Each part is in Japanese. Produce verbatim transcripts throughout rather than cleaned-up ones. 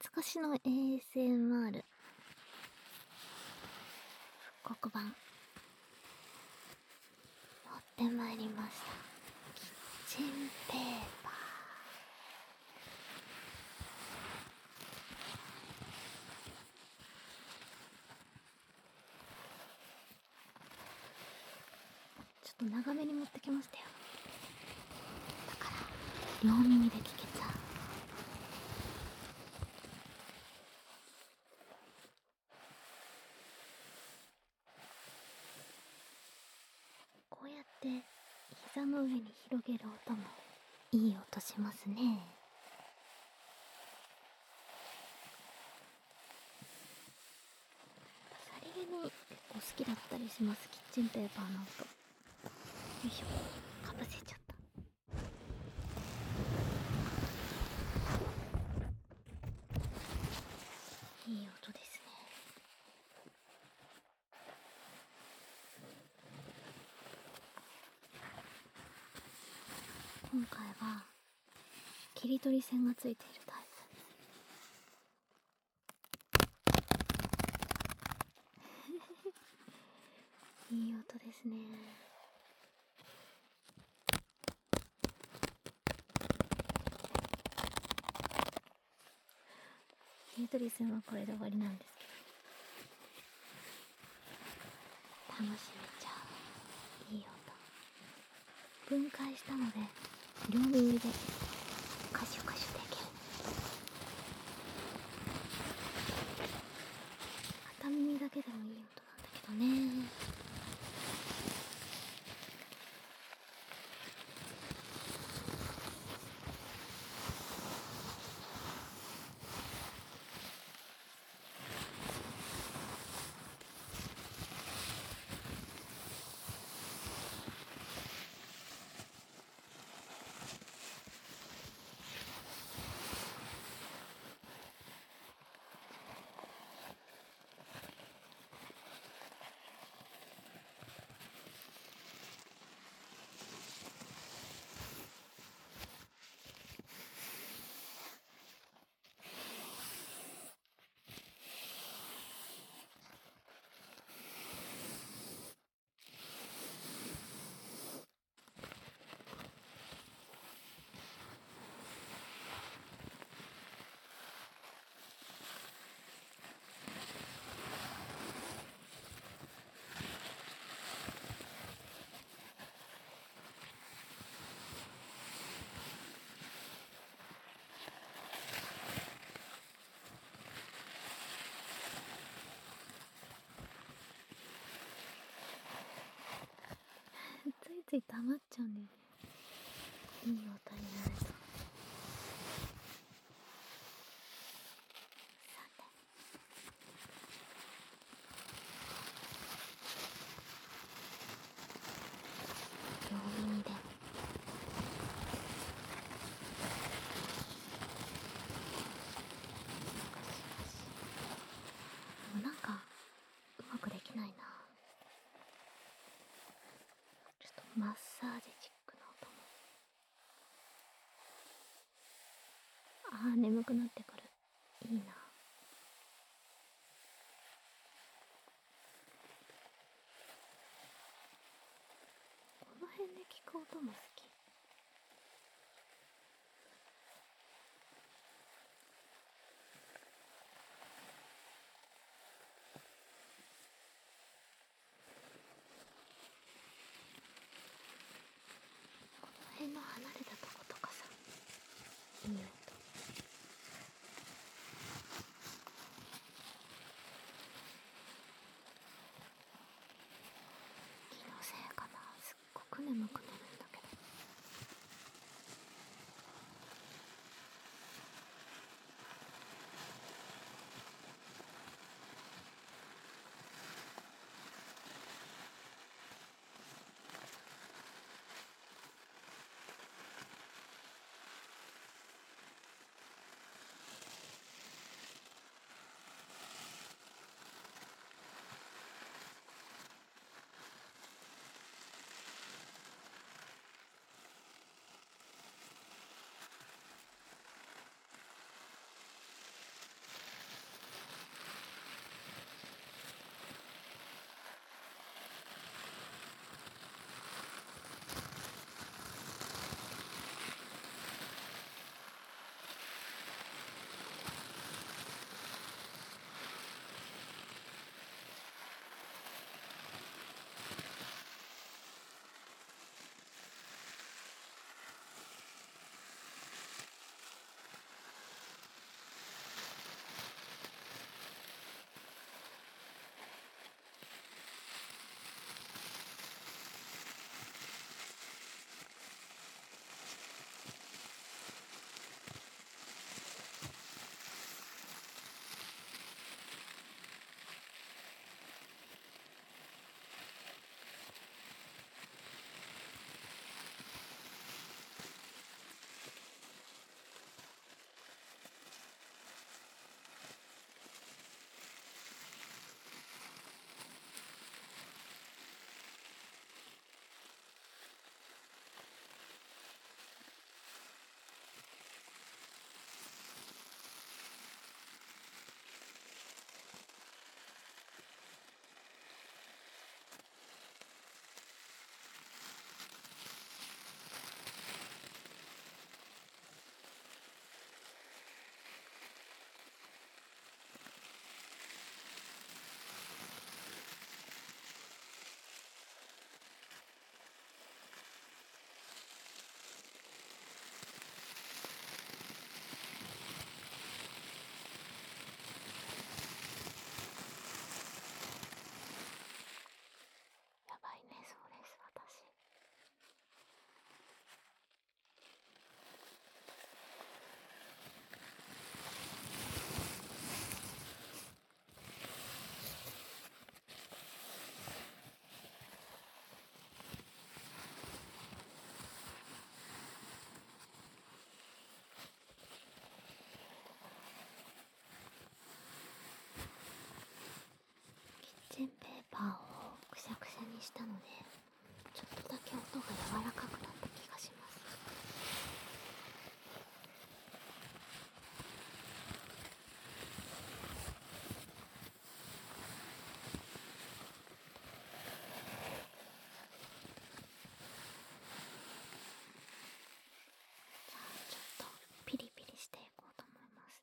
懐かしの エーエスエムアール 復刻版持ってまいりました。キッチンペーパー。ちょっと長めに持ってきましたよ。だから両耳で聞けちゃう。こうやって膝の上に広げる音もいい音しますね。さりげに結構好きだったりします、キッチンペーパーの音。よいしょ、かぶせちゃった。いい音ですね。今回は切り取り線がついているタイプいい音ですね。切り取り線はこれで終わりなんですけど、楽しめちゃういい音。分解したので両耳でカシュカシュできる。片耳だけでもいい音なんだけどね。ついつい溜まっちゃうんだよね、いい音になると。さて、両耳ででもなんかうまくできないな。ちょっとマッサージチックな音も。あー、眠くなってくる。いいな。この辺で聞く音も好き。この辺の離れたとことかさ、いい音。気のせいかな、すっごく眠くなるんだけど。 ファーをくしゃくしゃにしたので、ちょっとだけ音が柔らかくなった気がします。じゃあちょっとピリピリしていこうと思います。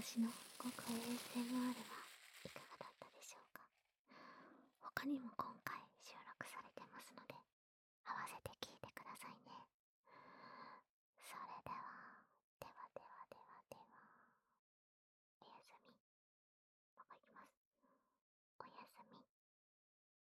私のごく エーエスエムアール はいかがだったでしょうか。他にも